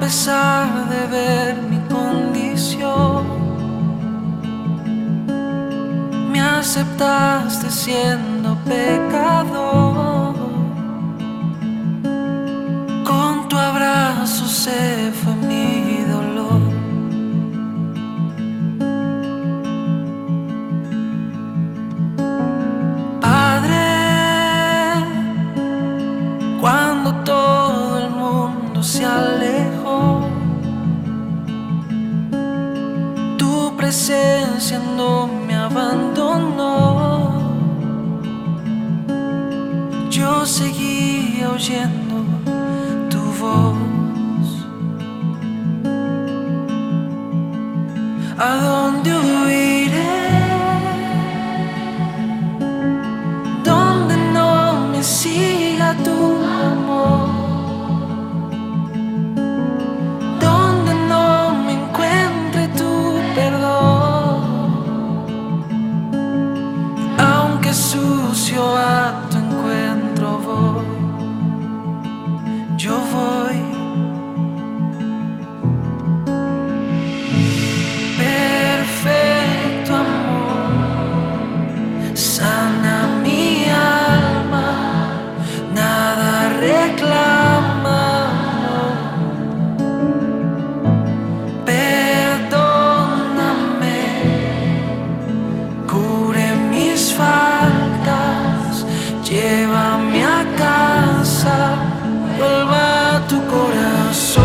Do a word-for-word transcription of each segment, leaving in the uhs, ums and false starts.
pesar de ver mi condición, me aceptaste siendo pecador. Con tu abrazo se fue mi dolor. Padre, cuando todo el mundo se alejó, tu presencia no me abandonó. Yo seguía oyendo tu voz. ¿A dónde huiré? Donde no me siga tu amor, donde no me encuentre tu perdón. Aunque sucio a tu encuentro voy, yo voy. Perfecto amor, sana mi alma, nada reclama, no. Perdóname, cubre mis faltas, llévame a casa, vuelva a tu corazón.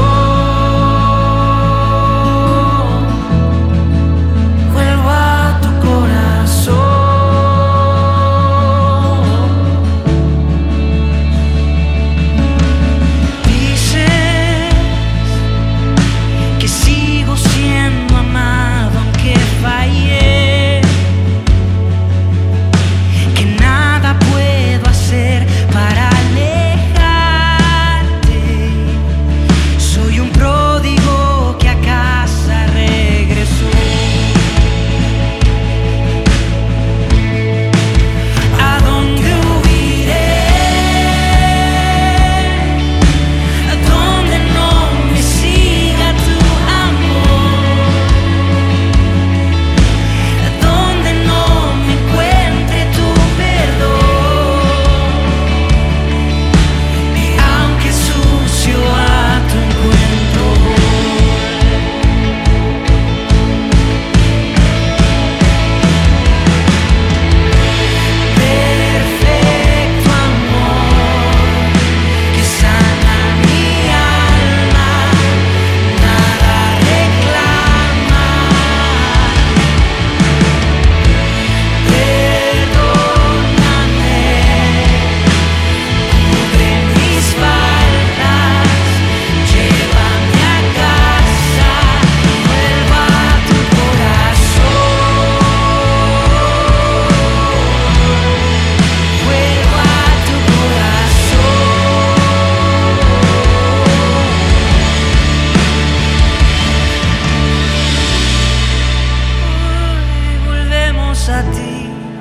A ti,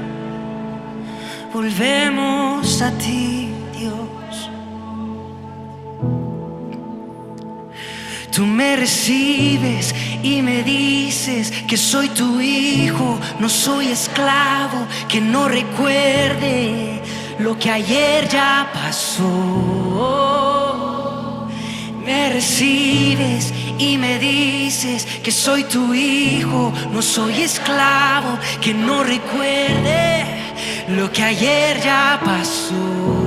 volvemos a ti, Dios. Tú me recibes y me dices que soy tu hijo, no soy esclavo, que no recuerde lo que ayer ya pasó. Me recibes y me dices que soy tu hijo, no soy esclavo, que no recuerde lo que ayer ya pasó.